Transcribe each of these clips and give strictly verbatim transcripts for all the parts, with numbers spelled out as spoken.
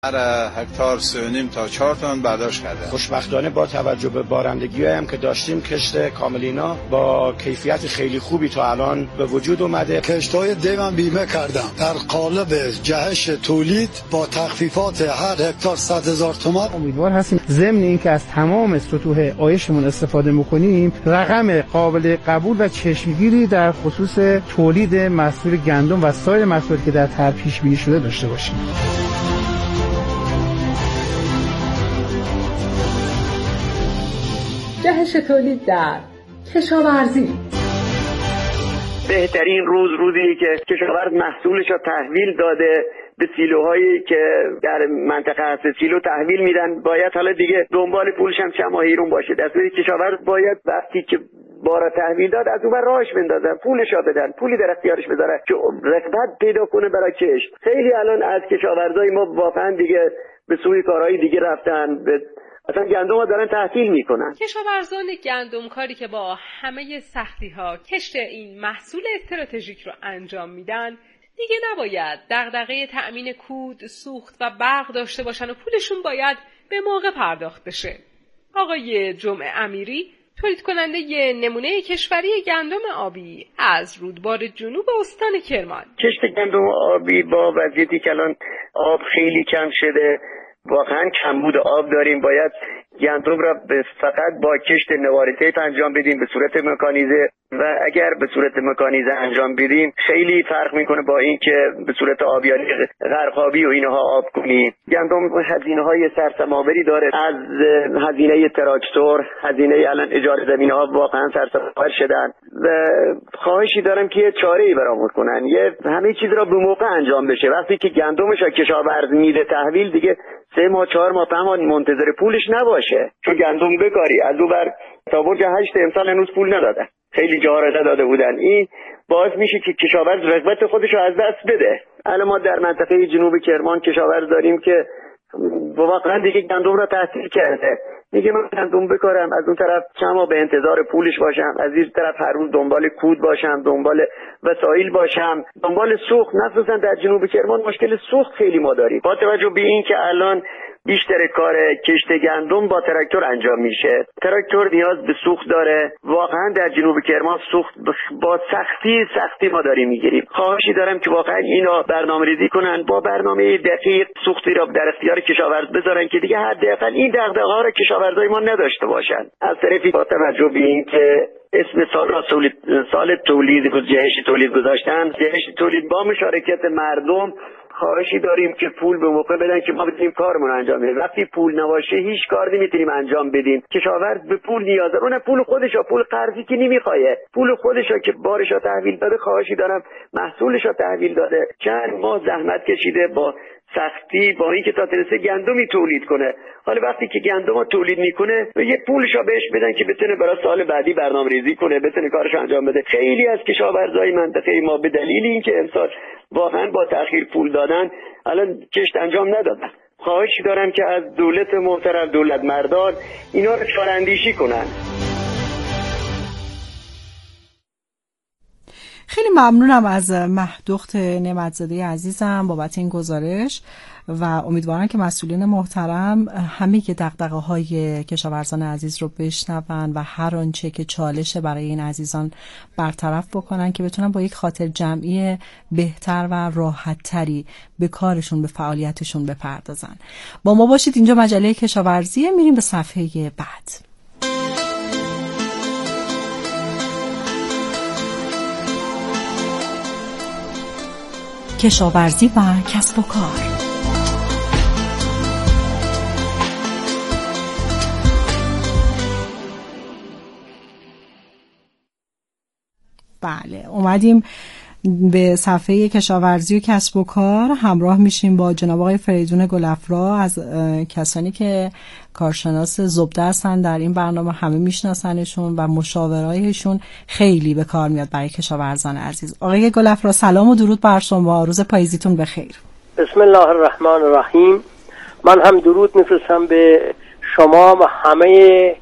هر هکتار سه و نیم تا چهار تن برداشت کرده. خوشبختانه با توجه به بارندگی هم که داشتیم کشت کاملینا با کیفیت خیلی خوبی تا الان به وجود اومده. کشت‌های دیوم بیمه کردم در قالب جهش تولید با تخفیفات هر هکتار صد هزار تومان. امیدوار هستیم ضمن اینکه از تمام سطوح آیشمون استفاده می‌کنیم رقم قابل قبول و چشمگیری در خصوص تولید محصول گندم و سایر محصولاتی که در طرح پیش بینی شده داشته باشیم. جهش تولید در کشاورزی. بهترین روز روزی که کشاورز محصولش رو تحویل داده به سیلوهایی که در منطقه هست، سیلو تحویل میدن. باید حالا دیگه دنبال پولش هم چه ماهیرون باشه. دستوری کشاورز باید وقتی که بارا تحویل داد از اون بر راهش بندازن، پولش رو بدن، پولی در اختیارش بذاره که رغبت پیدا کنه برای کشت. خیلی الان از کشاورزای ما واقعا دیگه به سوی کارهای دیگه رفتن، به اصلا گندم ها دارن تحصیل میکنن. کشاورزان گندمکاری که با همه سختی ها کشت این محصول استراتژیک رو انجام میدن دیگه نباید دغدغه تأمین کود، سوخت و برق داشته باشن و پولشون باید به موقع پرداخت بشه. آقای جمعه امیری تولید کننده ی نمونه کشوری گندم آبی از رودبار جنوب استان کرمان. کشت گندم آبی با وضعیتی که الان آب خیلی کم شده، واقعا کمبود آب داریم. باید گندم را فقط با کشت نواری تیپ انجام بدیم به صورت مکانیزه و اگر به صورت مکانیزه انجام بدیم خیلی فرق میکنه با این که به صورت آبیاری غرقابی و اینها آب کنیم. گندم هزینه های سرسم‌آوری داره، از هزینه تراکتور، هزینه الان اجاره زمین ها واقعا سرسم‌آور شدن و خواهشی دارم که چاره‌ای برآورد کنن، یه همه چیز را به موقع انجام بشه. وقتی که گندمش کشاورز میده تحویل، دیگه سه ماه چهار ماه پنج ماه منتظر پولش نباشه. چون گندم بکاری از اون بر تا برج هشت امسال هنوز پول ندادن، خیلی جاها را نداده بودن. این باعث میشه که کشاورز رغبت خودش رو از دست بده. الان ما در منطقه جنوب کرمان کشاورز داریم که واقعا دیگه گندم را تحصیل کرده، میگه من گندم بکارم، از اون طرف چند ماه به انتظار پولش باشم، از این طرف هر روز دنبال کود باشم، دنبال وسایل باشم، دنبال سوخت. مخصوصا در جنوب کرمان مشکل سوخت خیلی ما داریم، با توجه به این که الان بیشتر کار کشت گندم با تراکتور انجام میشه. تراکتور نیاز به سوخت داره. واقعا در جنوب کرمان سوخت با سختی سختی ما داریم میگیریم. خواهشی دارم که واقعا اینا برنامه‌ریزی کنن، با برنامه دقیق سوختی را در اختیار کشاورز بذارن که دیگه حداقل این دغدغه‌ها را کشاورزای ما نداشته باشن. از طرفی با توجه به این که اسم سال را تولید سال تولید جهش تولید گذاشتن، جهش تولید با مشارکت مردم، خواهشی داریم که پول به موقع بدن که ما بتونیم کارمون انجام بدیم. وقتی پول نباشه هیچ کار نمیتونیم انجام بدیم. کشاورز به پول نیاز داره، اون پول خودشو، پول قرضی که نمیخواد، پول خودشو که بارشو تحویل داده. خواهشی دارم محصولشو تحویل داده، چند ماه زحمت کشیده با سختی، با اینکه تا تونسته گندمی تولید کنه. حالا وقتی که گندم تولید میکنه یه پولشو بهش بدن که بتونه برای سال بعدی برنامه‌ریزی کنه، بتونه کارش انجام بده. خیلی از کشاورزای منطقه ما به دلیل اینکه امسال واقعا با تأخیر پول دادن الان کشت انجام ندادن. خواهش دارم که از دولت محترم، دولت مردان، اینا رو چاره‌اندیشی کنن. خیلی ممنونم از مهدخت نعمت‌زاده عزیزم بابت این گزارش و امیدوارم که مسئولین محترم همه که دغدغه‌های کشاورزان عزیز رو بشنون و هر آنچه که چالشه برای این عزیزان برطرف بکنن که بتونن با یک خاطر جمعی بهتر و راحت‌تری به کارشون، به فعالیتشون بپردازن. با ما باشید. اینجا مجله کشاورزی. میریم به صفحه بعد. کشاورزی و کسب و کار. بله، اومدیم به صفحه کشاورزی و کسب و کار. همراه میشیم با جناب آقای فریدون گلافرا، از کسانی که کارشناس زبده هستن در این برنامه، همه میشناسنشون و مشاورایشون خیلی به کار میاد برای کشاورزان عزیز. آقای گلافرا سلام و درود بر شما، روز پاییزیتون بخیر. بسم الله الرحمن الرحیم. من هم درود میفرستم به شما و همه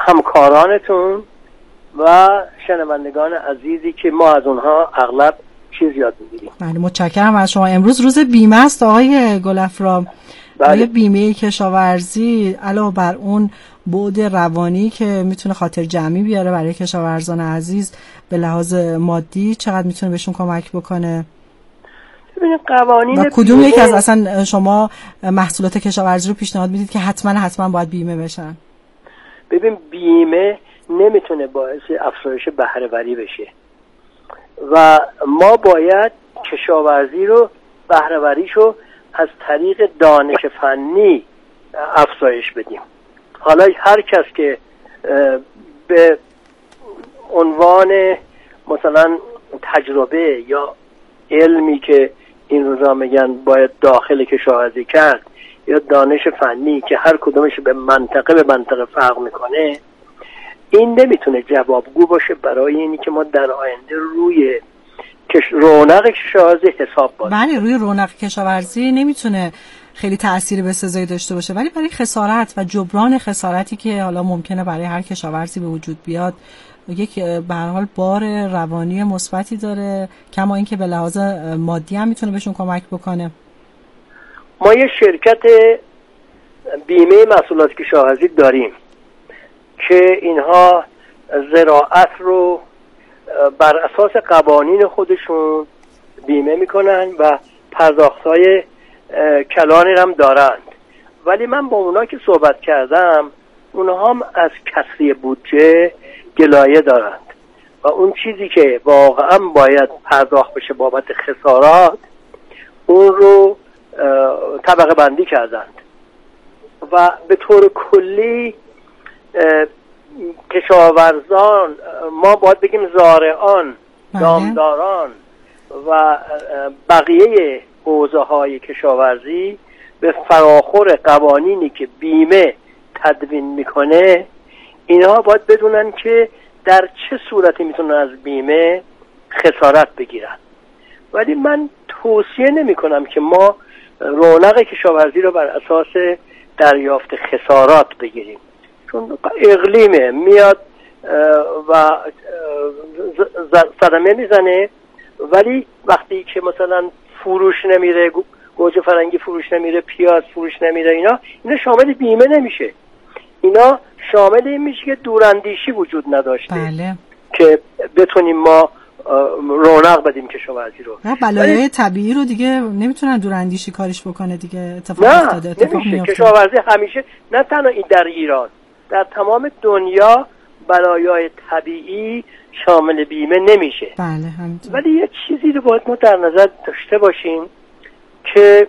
همکارانتون و شنوندگان عزیزی که ما از اونها اغلب چیز یاد میگیریم. بله متشکرم از شما. امروز روز بیمه است آقای گلافرا. بله. بیمه کشاورزی علاوه بر اون بعد روانی که میتونه خاطر جمعی بیاره برای کشاورزان عزیز، به لحاظ مادی چقدر میتونه بهشون کمک بکنه؟ ببینید قوانین و کدوم یک از اصلا شما محصولات کشاورزی رو پیشنهاد میدید که حتما حتما باید بیمه بشن؟ ببین بیمه نمیتونه باعث افزایش بهره وری بشه و ما باید کشاورزی رو بهره وریشو از طریق دانش فنی افزایش بدیم. حالا هر کس که به عنوان مثلا تجربه یا علمی که این روزا میگن باید داخل کشاورزی کرد یا دانش فنی که هر کدومش به منطقه به منطقه فرق میکنه، این نمیتونه جوابگو باشه برای اینی که ما در آینده روی کش... رونق کشاورزی حساب بازی. بله روی رونق کشاورزی نمیتونه خیلی تأثیری به سزایی داشته باشه، ولی برای خسارت و جبران خسارتی که حالا ممکنه برای هر کشاورزی به وجود بیاد یک به هر حال بار روانی مثبتی داره، کما اینکه به لحاظ مادی هم میتونه بهشون کمک بکنه. ما یه شرکت بیمه محصولات کشاورزی داریم که اینها زراعت رو بر اساس قوانین خودشون بیمه میکنن و پرداخت‌های کلانی هم دارند، ولی من با اونا که صحبت کردم اونها هم از کسری بودجه گلایه دارند و اون چیزی که واقعا باید پرداخت بشه بابت خسارات اون رو طبقه بندی کردند و به طور کلی کشاورزان، ما باید بگیم زارعان، دامداران و بقیه حوزه های کشاورزی به فراخور قوانینی که بیمه تدوین میکنه اینها باید بدونن که در چه صورتی میتونن از بیمه خسارت بگیرن. ولی من توصیه نمی کنم که ما رونق کشاورزی رو بر اساس دریافت خسارات بگیریم، چون اقلیمه میاد و صدمه میزنه، ولی وقتی که مثلا فروش نمیره، گوجه فرنگی فروش نمیره، پیاز فروش نمیره، اینا اینا شامل بیمه نمیشه. اینا شامل این میشه که دوراندیشی وجود نداشته. بله. که بتونیم ما رونق بدیم کشاورزی رو. نه بلایای طبیعی رو دیگه نمیتونن دوراندیشی کارش بکنه دیگه. اتفاق نه افتاده، اتفاق نمیشه. کشاورزی همیشه، نه تنها این در ایران، در تمام دنیا بلایای طبیعی شامل بیمه نمیشه. بله همینطور. ولی یه چیزی رو باید ما در نظر داشته باشیم که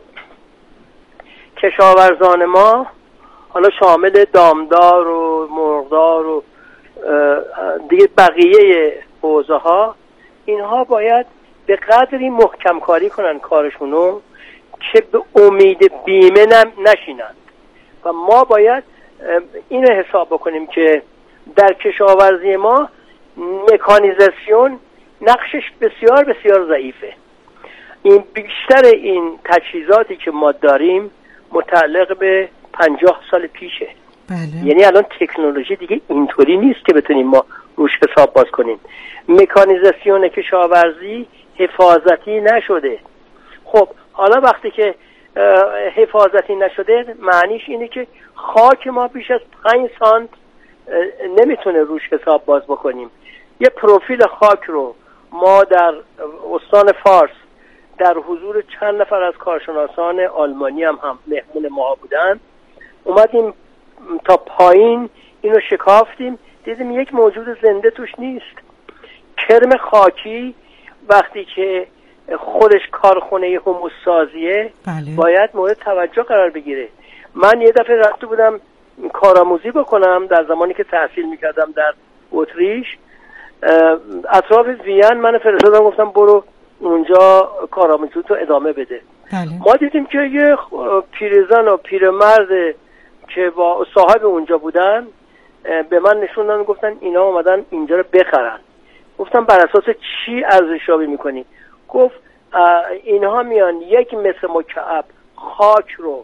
کشاورزان ما، حالا شامل دامدار و مرغدار و دیگه بقیه حوزه ها، اینها باید به قدری محکم کاری کنن کارشونو که به امید بیمه نشینند و ما باید اینو حساب بکنیم که در کشاورزی ما مکانیزاسیون نقشش بسیار بسیار ضعیفه. این بیشتر این تجهیزاتی که ما داریم متعلق به پنجاه سال پیشه. بله. یعنی الان تکنولوژی دیگه اینطوری نیست که بتونیم ما روش حساب باز کنیم. مکانیزاسیون کشاورزی حفاظتی نشده. خب حالا وقتی که حفاظتی نشده معنیش اینه که خاک ما بیش از پنج سانت نمیتونه روش حساب باز بکنیم. یه پروفیل خاک رو ما در استان فارس در حضور چند نفر از کارشناسان آلمانی هم, هم مهمون ما بودن اومدیم تا پایین اینو شکافتیم، دیدیم یک موجود زنده توش نیست. کرم خاکی وقتی که خودش کارخونه هوموس سازیه بله. باید مورد توجه قرار بگیره. من یه دفعه رفته بودم کارآموزی بکنم در زمانی که تحصیل میکردم در اتریش، اطراف وین من فرستادم گفتم برو اونجا کارآموزی تو ادامه بده. بله. ما دیدیم که یه پیرزن و پیرمرد که با صاحب اونجا بودن به من نشوندن، گفتن اینا اومدن اینجا رو بخرن. گفتم بر اساس چی ارزشیابی میکنی؟ گفت اینها میان یک متر مکعب خاک رو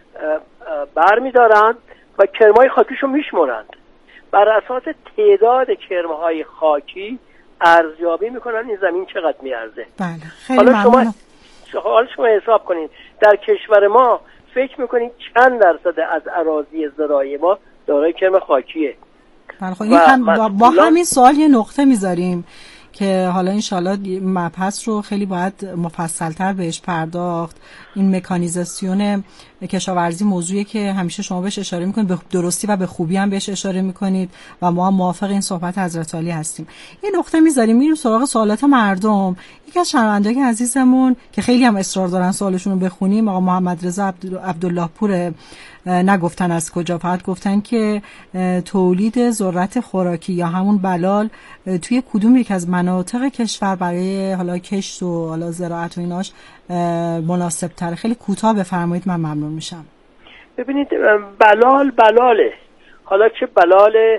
بر میدارن و کرمای خاکیشو میشمرند. بر اساس تعداد کرمهای خاکی ارزیابی میکنن این زمین چقدر میارزه. بله خیلی حالا ممنونم. شما حالا شما حساب کنین در کشور ما فکر میکنین چند درصد از اراضی زراعی ما دارای کرم خاکیه. بله خب این هم با, با همین سوال یه نقطه میذاریم که حالا انشالله مبحث رو خیلی باید مفصل‌تر بهش پرداخت. این مکانیزاسیون کشاورزی موضوعی که همیشه شما بهش اشاره میکنید، به درستی و به خوبی هم بهش اشاره میکنید و ما هم موافق این صحبت حضرت عالی هستیم. این نقطه میذاریم میریم سراغ سوالات مردم. یکی از شنوندگان عزیزمون که خیلی هم اصرار دارن سوالشون رو بخونیم، آقا محمد رضا عبدالله پور، نگفتن از کجا، فقط گفتن که تولید ذرت خوراکی یا همون بلال توی کدوم یک از مناطق کشور برای حالا کشت و حالا زراعت و ایناش مناسب تره. خیلی کوتاه بفرمایید، من ممنون میشم. ببینید بلال بلاله، حالا چه بلال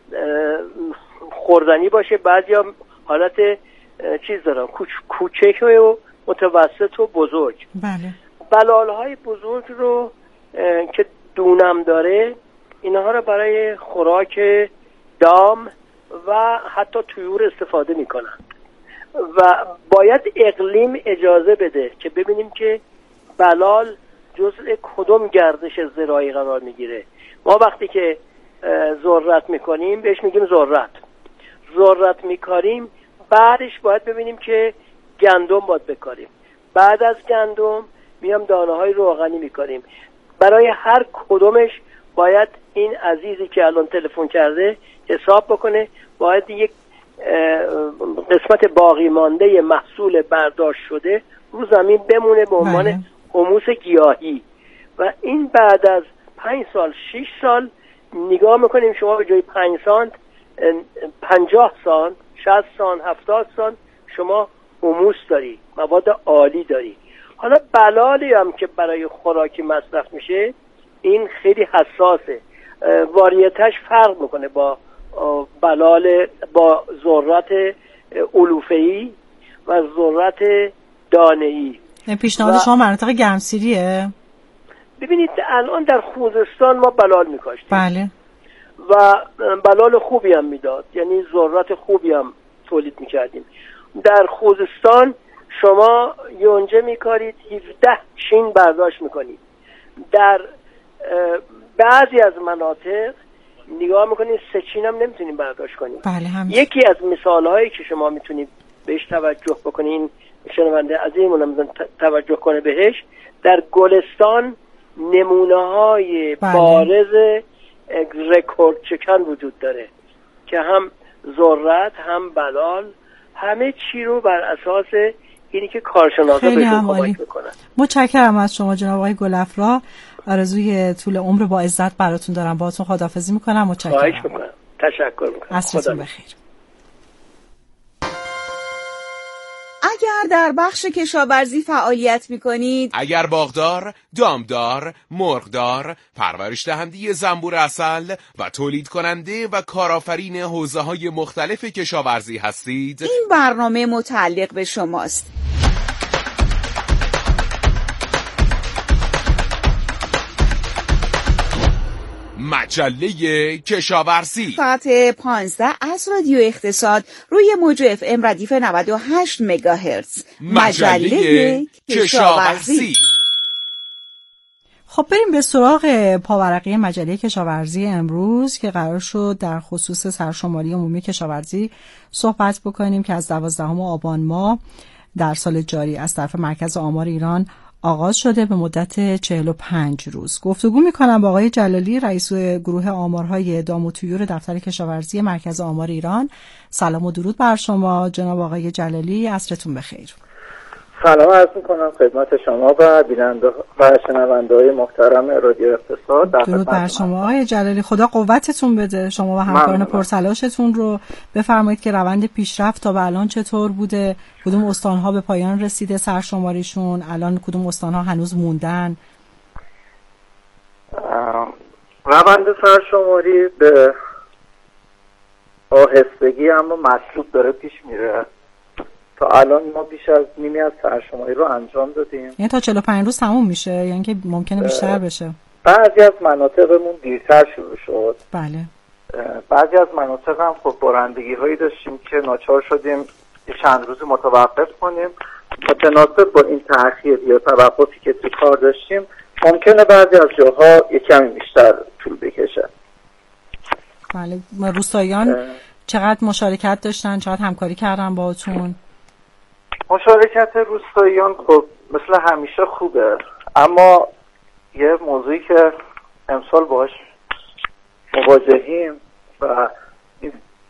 خوردنی باشه، بعضیا حالت چیز دارن کوچک و متوسط و بزرگ. بله. بلال های بزرگ رو که دونم داره، اینها رو برای خوراک دام و حتی طیور استفاده میکنن و باید اقلیم اجازه بده که ببینیم که بلال جزء کدوم گردش زراعی قرار میگیره. ما وقتی که ذرت میکنیم بهش میگیم ذرت ذرت میکاریم، بعدش باید ببینیم که گندم باید بکاریم، بعد از گندم میام دانه های روغنی میکاریم. برای هر کدومش باید این عزیزی که الان تلفن کرده حساب بکنه، باید یک قسمت باقی مانده محصول برداشت شده رو زمین بمونه به عنوان حموس گیاهی و این بعد از پنج سال شش سال نگاه میکنیم شما به جای پنج سانت پنجاه سانت شصت سانت هفتاد سانت شما حموس داری، مواد عالی داری. حالا بلالی هم که برای خوراکی مصرف میشه این خیلی حساسه، واریتش فرق میکنه با بلال با ذرت علوفه‌ای و ذرت دانه‌ای. پیشنهاد شما مناطق گرمسیریه؟ ببینید الان در خوزستان ما بلال میکاشتیم. بله. و بلال خوبی هم میداد، یعنی ذرت خوبی هم تولید میکردیم. در خوزستان شما یونجه میکارید، هفده چین برداشت میکنید. در بعضی از مناطق نگاه میکنید سه چین هم نمیتونید برداشت کنید. بله هم. یکی از مثال هایی که شما میتونید بهش توجه بکنین، شنونده عزیزمون توجه کنه بهش، در گلستان نمونه های بله. بارز رکورد چکن وجود داره که هم ذرت هم بلال همه چی رو بر اساس اینی که کارشناسا بهشون کمک میکنن. متشکرم از شما جناب آقای گلافرا، آرزوی طول عمر با عزت براتون دارم. باهاتون خداحافظی میکنم. متشکرم. خواهش میکنم. تشکر میکنم. عصرتون بخیر. اگر در بخش کشاورزی فعالیت میکنید، اگر باغدار، دامدار، مرغدار، پرورش دهنده زنبور عسل و تولید کننده و کارآفرین حوزه‌های مختلف کشاورزی هستید، این برنامه متعلق به شماست. مجله کشاورزی ساعت پانزده از رادیو اقتصاد روی موج اف ام ردیف نود و هشت مگاهرتز. مجله کشاورزی. خب بریم به سراغ پاورقی مجله کشاورزی امروز که قرار شد در خصوص سرشماری عمومی کشاورزی صحبت بکنیم که از دوازدهم آبان ماه در سال جاری از طرف مرکز آمار ایران آغاز شده به مدت چهل و پنج روز. گفتگو میکنم با آقای جلالی، رئیس گروه آمارهای دام و طیور دفتر کشاورزی مرکز آمار ایران. سلام و درود بر شما جناب آقای جلالی، عصرتون بخیر. سلام عرض میکنم خدمت شما و بیننده و شنونده های محترم رادیو اقتصاد. درود بر شما آقای جلالی، خدا قوتتون بده شما و همکاران پرتلاشتون رو. بفرمایید که روند پیشرفت تا به الان چطور بوده؟ کدوم استانها به پایان رسیده سرشماریشون؟ الان کدوم استانها هنوز موندن؟ روند سرشماری به آهستگی اما مطلوب داره پیش میره. تا الان ما بیش از نیمی از سرشماری رو انجام دادیم. یعنی تا چهل و پنج روز تموم میشه؟ یعنی که ممکنه بیشتر بشه؟ بعضی از مناطقمون دیرتر شروع شد. بله. بعضی از مناطق هم خب بارندگی هایی داشتیم که ناچار شدیم چند روزی متوقف کنیم. متناسب با این تأخیر یا توقفی که تو کار داشتیم ممکنه بعضی از جاها یک کمی بیشتر طول بکشه. بله. روستاییان چقدر مشارکت داشتن؟ چقدر همکاری کردن باهاتون؟ مشارکت روستاییان خب مثل همیشه خوبه، اما یه موضوعی که امسال باهاش مواجهیم و این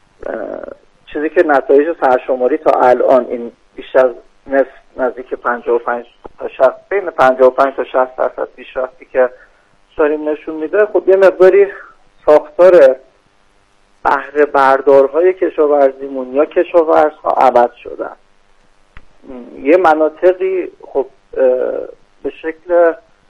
چیزی که نتایج سرشماری تا الان این بیش از نصف نزدیک پنجاه و پنج تا شصت بین پنجاه و پنج تا شصت درصد پیشرفتی که داریم نشون میده، خب یه مقداری ساختار بهره بردارهای کشاورزیمون یا کشاورزها عوض شدن. یه مناطقی خب به شکل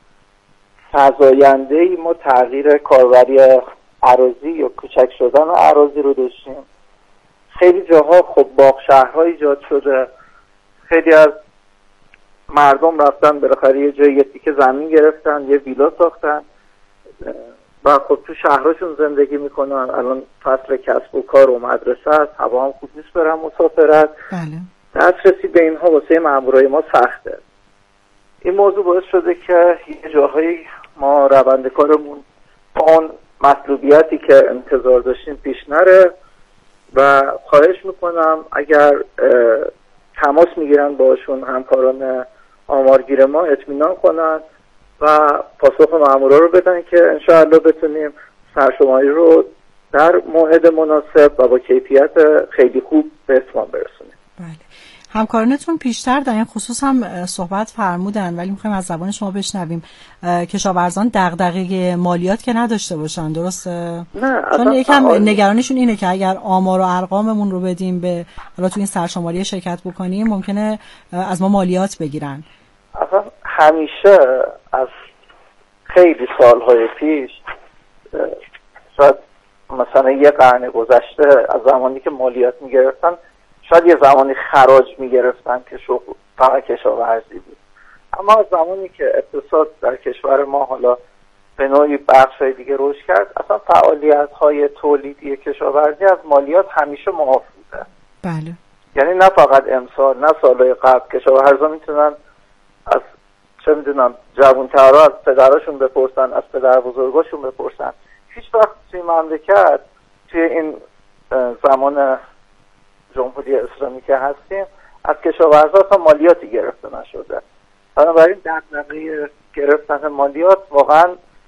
فزاینده‌ای ما تغییر کاربری اراضی یا کوچک شدن اراضی رو داشتیم. خیلی جاها خب باغ شهرها ایجاد شده، خیلی از مردم رفتن بالاخره یه جای یه تیکه زمین گرفتن، یه ویلا ساختن و خب تو شهرشون زندگی میکنن. الان فصل کسب و کار و مدرسه است، هوا هم خوب نیست برن مسافرت. بله. دسترسی به اینها واسه مامورای ما سخته. این موضوع باعث شده که یه جاهایی ما روند کارمون با اون مطلوبیتی که انتظار داشتیم پیش نره و خواهش میکنم اگر تماس میگیرن باشون همکاران آمارگیر ما اطمینان کنن و پاسخ مامورا رو بدن که انشاءالله بتونیم سرشماری رو در موعد مناسب و با کیفیت خیلی خوب به اتمام برسونیم. بله. همکارانتون پیشتر در این خصوص هم صحبت فرمودن، ولی میخوایم از زبان شما بشنویم. کشاورزان دغدغه مالیات که نداشته باشن، درسته؟ نه، چون یکم نگرانشون اینه که اگر آمار و ارقاممون رو بدیم به حالا تو این سرشماری شرکت بکنیم ممکنه از ما مالیات بگیرن. اصلا همیشه از خیلی سالهای پیش، شاید مثلا یه قرن گذشته، از زمانی که مالیات میگرفتن شاید یه زمانی خراج میگرفتن که شغل فقط کشاورزی بود، اما از زمانی که اقتصاد در کشور ما حالا به نوعی بخشای دیگه رشد کرد، اصلا فعالیت های تولیدی کشاورزی از مالیات همیشه معاف بوده. بله. یعنی نه فقط امسال، نه سالهای قبل کشاورزان میتونن از چه میدونم جوانترها از پدراشون بپرسن، از پدر بزرگاشون بپرسن، هیچ وقت توی مملکت توی این زمان جمهوری اسلامی که هستیم از کشاورزا اصلا مالیاتی گرفته نشده. بنابراین دغدغه گرفتن مالیات واقعا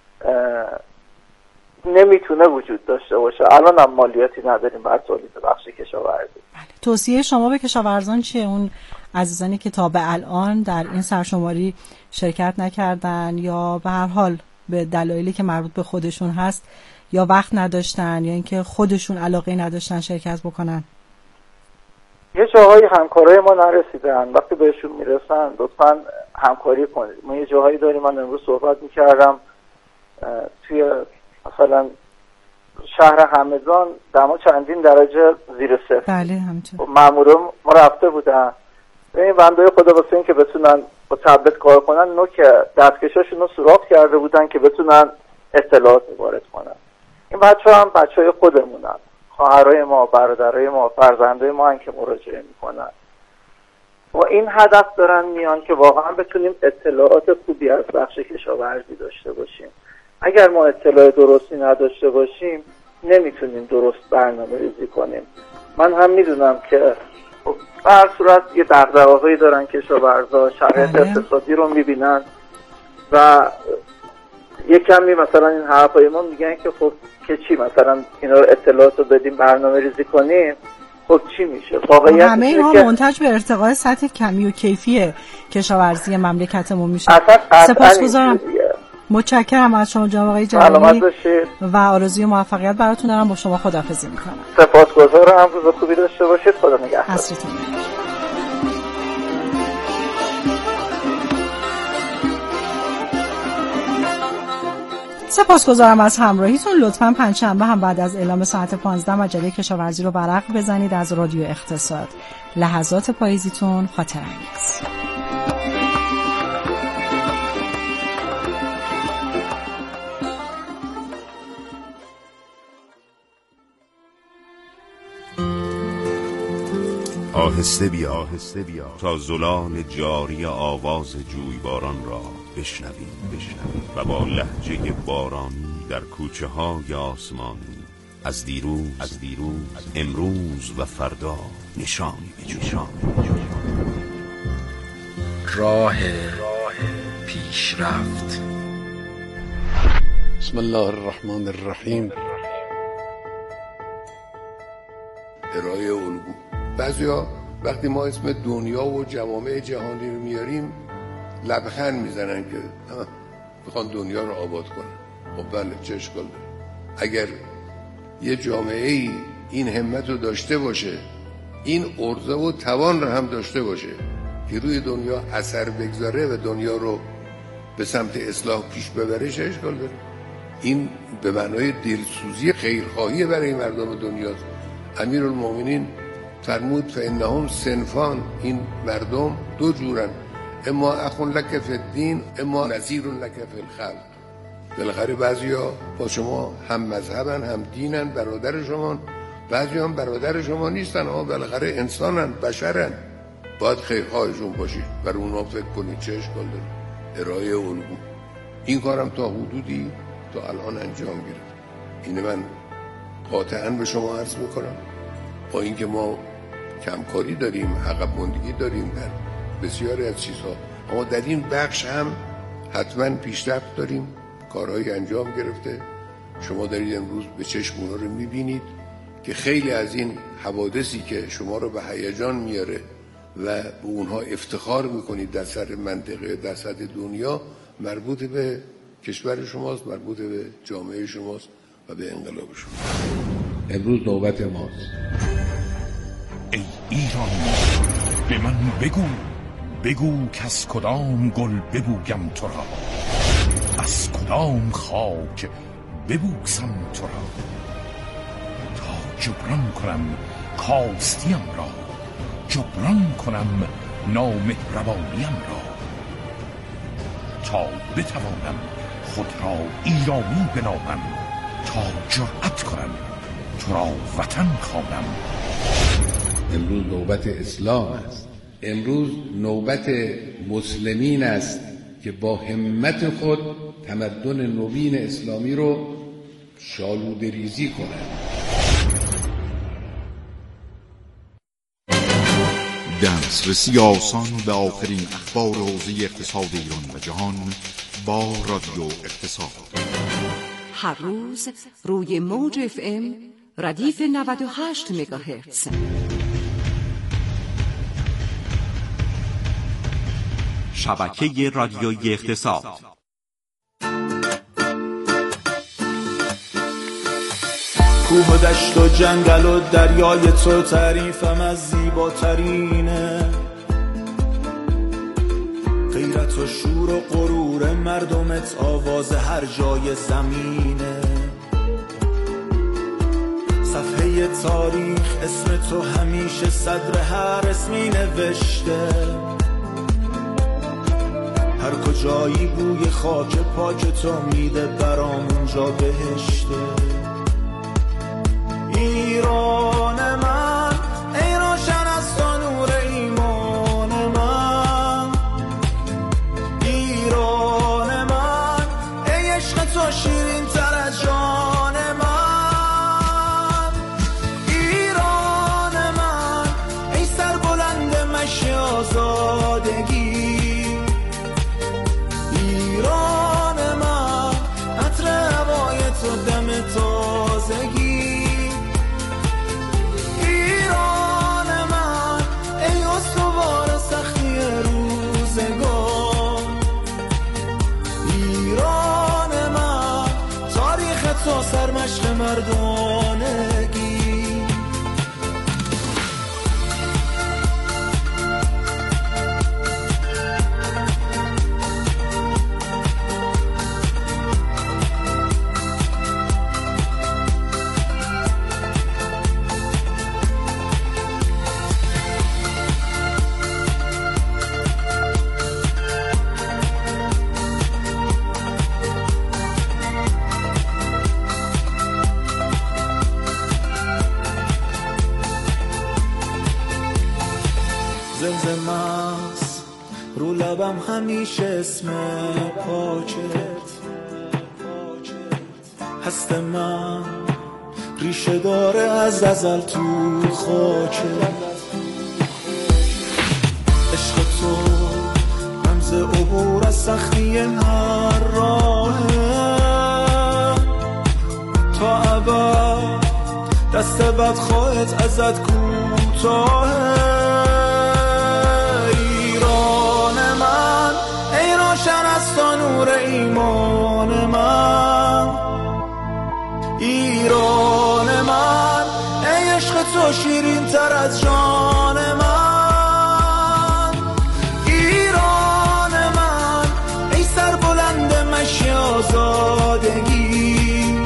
نمیتونه وجود داشته باشه. الان هم مالیاتی نداریم بر تولید بخش کشاورزی. بله. توصیه شما به کشاورزان چیه؟ اون عزیزانی که تا به الان در این سرشماری شرکت نکردن یا به هر حال به دلایلی که مربوط به خودشون هست یا وقت نداشتن یا اینکه خودشون علاقه نداشتن شرکت بکنن. یه جاهای همکارای ما نرسیدن، وقتی بهشون میرسن لطفاً همکاری کنید. ما یه جاهایی داریم، من امروز صحبت میکردم توی مثلا شهر همدان دما چندین درجه زیر صفر. بله همینطور. مامورا ما رفته بودن، این بندای خدا واسه این که بتونن با تبلت کار کنن نوک دستکشاشون رو سوراخ کرده بودن که بتونن اطلاعات وارد کنن. این بچه‌ها هم بچه‌های خودمونن، خواهرای ما، برادرای ما، فرزندای ما هم که مراجعه میکنن و این هدف دارن میان که واقعا بتونیم اطلاعات خوبی از بخش کشاورزی داشته باشیم. اگر ما اطلاع درستی نداشته باشیم نمیتونیم درست برنامه ریزی کنیم. من هم میدونم که به هر صورت یه دغدغه‌هایی دارن کشاورزا، شرایط اقتصادی رو میبینن و یه کمی مثلا این حرفای ما میگن که خب که چی مثلا اینا رو اطلاعات رو بدیم برنامه ریزی کنیم، خب چی میشه؟ واقعیت همه اینها که منتج به ارتقاء سطح کمی و کیفی کشاورزی مملکتمون میشه. سپاسگزارم. متشکرم از شما جناب آقای جلالی و آرزوی موفقیت براتون دارم. با شما خداحافظی میکنم. سپاسگزارم. روز خوبی داشته باشید. خدا نگهدار. عصرتون بخیر. سپاسگزارم از همراهیتون. لطفاً پنجشنبه هم بعد از اعلام ساعت پانزده مجله کشاورزی رو برق بزنید از رادیو اقتصاد. لحظات پاییزیتون خاطرانگیز. آهسته بیا آهسته بیا تا زلال جاری آواز جویباران را بشنوی بشنوی و با لهجه بارانی در کوچه های آسمانی از دیروز از دیروز امروز و فردا نشانی بجوی. راه پیشرفت. بسم الله الرحمن الرحیم. ارائه الگو. بعضیا وقتی ما اسم دنیا و جوامع جهانی رو میاریم لبخند میزنن که میخوان دنیا رو آباد کنن. خب بله، چه اشکال داره؟ اگر یه جامعه ای این همت رو داشته باشه، این عرضه و توان رو هم داشته باشه که روی دنیا اثر بگذاره و دنیا رو به سمت اصلاح پیش ببره، چه اشکال داره؟ این به معنای دلسوزی خیرخواهی برای مردم دنیاست. امیرالمومنین فرمود فانهم صنفان، این مردم دو جورن، اما اخون لک فی الدین اما نصیر لک فی الخلق. بالاخره بعضیا با شما هم مذهبن، هم دینن، برادر شما، بعضی هم برادر شما نیستن، اما بالاخره انسانن، بشرن، باید خیرخواهشون باشید، برای اونا فکر کنید، چه اشکال داره؟ ارائه الگو. این کارم تا حدودی تا الان انجام گرفت. اینه من قاطعاً به شما عرض میکنم، با اینکه ما کمکاری داریم، عقب ماندگی داریم در بسیاری از چیزها، اما در این بخش هم حتما پیشرفت داریم، کارهایی انجام گرفته. شما دارید امروز به چشم اونا رو میبینید که خیلی از این حوادثی که شما رو به هیجان میاره و به اونها افتخار میکنید در سر منطقه، در سطح دنیا، مربوط به کشور شماست، مربوط به جامعه شماست و به انقلاب شماست. امروز نوبت ماست. ای ایران، به من بگو بگو که از کدام گل ببویم تو را، از کدام خاک ببوسم تو را، تا جبران کنم کاستیم را، جبران کنم نامهربانیم را، تا بتوانم خود را ایرانی بنامم، تا جرأت کنم تو را وطن خوانم. امروز نوبت اسلام است. امروز نوبت مسلمین است که با همت خود تمدن نوین اسلامی رو شالوده ریزی کنند. دسترسی آسان به آخرین اخبار حوزه اقتصاد ایران و جهان با رادیو اقتصاد. هر روز روی موج اف ام ردیف نود و هشت مگاهرتز. شبکه رادیویی اقتصاد. کوه و دشت و جنگل و دریای تو تعریفم از زیباترینه، غیرت و شور و غرور مردمت آواز هر جای زمینه، صفحه تاریخ اسم تو همیشه صدر هر اسمی نوشته، هر کجایی بوی خاک پاک تو میده برام اونجا بهشته. ایران من ای روشن از تو نور ایمان من، ایران من ای عشق تو شیرین تر از جان من، ایران من ای سربلند مشی آزادگی، ایران من عطر هوای تو دم تازگی، تو سرمشق مردانگی. دلم همیشه اسم پاکت هست. من ریشه داره از ازل تو خاکت. عشق تو رمز عبور از سختی هر راهه، تا ابد دست بدخواهت ازت کوتاهه. ایران من ای روشن از تا نور ایمان من، ایران من ای عشق تو شیرین تر از جان من، ایران من ای سر بلند مشی آزادگی،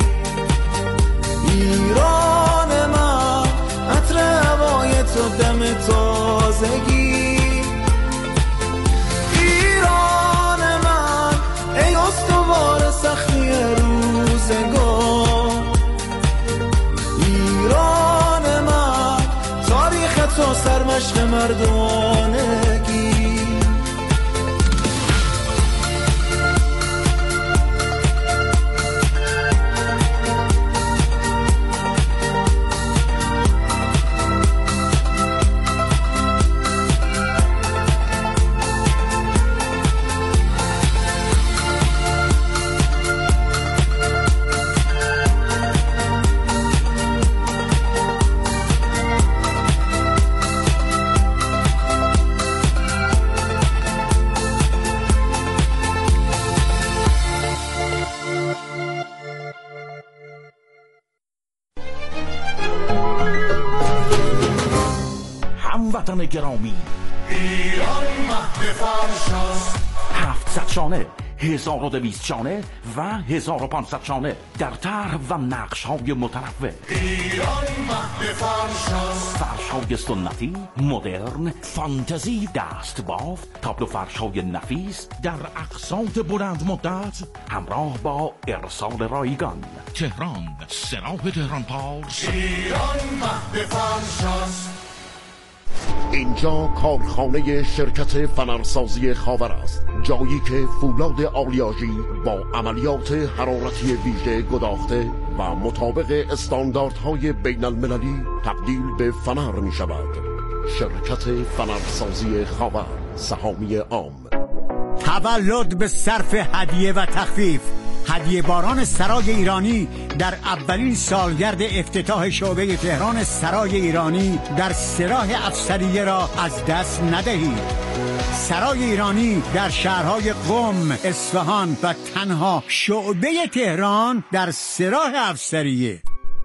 ایران من عطر هوای تو دم تازگی، ایران من ای استوار سختی روزگار، ایران من تاریخ تو سرمشق مردانگی. هموطن گرامی، ایران مهد فرشاست، هفتصد شانه، هزار و دویست شانه و هزار و پانصد شانه در طرح و نقش های متنوع. ایران مهد فرشاست، فرش های سنتی، مدرن، فانتزی، دست بافت، تابلو فرش های نفیس در اقساط بلند مدت همراه با ارسال رایگان. تهران، سراح تهران پارس. ایران مهد فرشاست. اینجا کارخانه شرکت فنرسازی خاور است، جایی که فولاد آلیاژی با عملیات حرارتی ویژه گداخته و مطابق استانداردهای بین المللی تبدیل به فنر می شود. شرکت فنرسازی خاور، سهامی عام. تولد به صرف هدیه و تخفیف. هدیه باران سرای ایرانی در اولین سالگرد افتتاح شعبه تهران سرای ایرانی در سراح افسریه را از دست ندهید. سرای ایرانی در شهرهای قم، اصفهان و تنها شعبه تهران در سراح افسریه.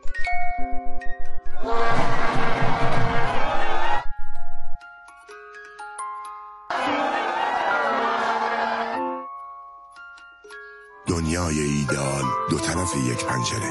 دنیای ایدئال دو طرف یک پنجره.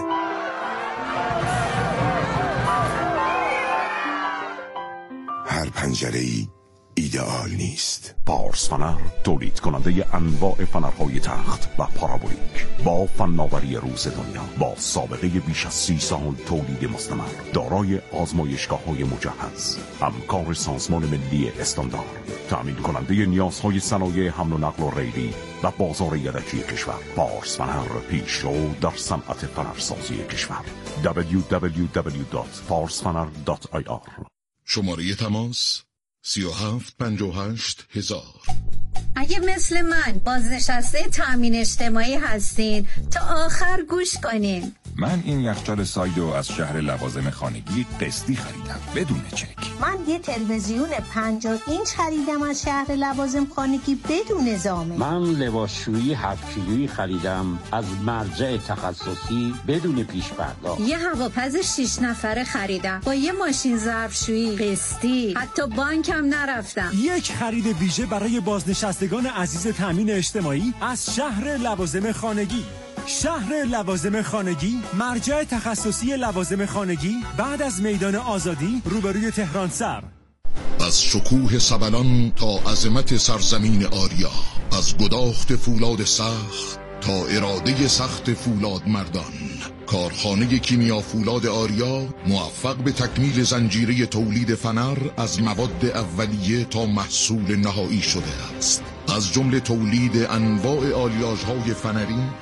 هر پنجره ای ایدئال نیست. پارس فنر تولید کننده انواع فنرهای تخت و پارابولیک با فناوری روز دنیا، با سابقه بیش از سی سال تولید مستمر، دارای آزمایشگاه‌های مجهز، همکار سازمان ملی استاندارد، تأمین کننده نیازهای صنایع حمل و نقل و ریلی و بازار یدکی کشور. پارس فنر پیشرو در صنعت فنرسازی کشور. دبلیو دبلیو دبلیو دات پارس فنر دات آی آر. شماره تماس سی و هفت پنجاه و هشت هزار. اگه مثل من بازنشسته تأمین اجتماعی هستین تا آخر گوش کنین. من این یخچال سایدو از شهر لوازم خانگی قسطی خریدم بدون چک. من یه تلویزیون پنجاه اینچ خریدم از شهر لوازم خانگی بدون زامن. من لباسشویی هفت کیلویی خریدم از مرجع تخصصی بدون پیش پرداخت. یه هواپز شش نفره خریدم با یه ماشین ظرفشویی قسطی، حتی بانکم نرفتم. یک خرید ویژه برای بازنشستگان عزیز تأمین اجتماعی از شهر لوازم خانگی. شهر لوازم خانگی، مرجع تخصصی لوازم خانگی بعد از میدان آزادی روبروی تهران سر. از شکوه سبلان تا عظمت سرزمین آریا، از گداخت فولاد سخت تا اراده سخت فولاد مردان، کارخانه کیمیا فولاد آریا موفق به تکمیل زنجیره تولید فنر از مواد اولیه تا محصول نهایی شده است. از جمله تولید انواع آلیاژهای فنری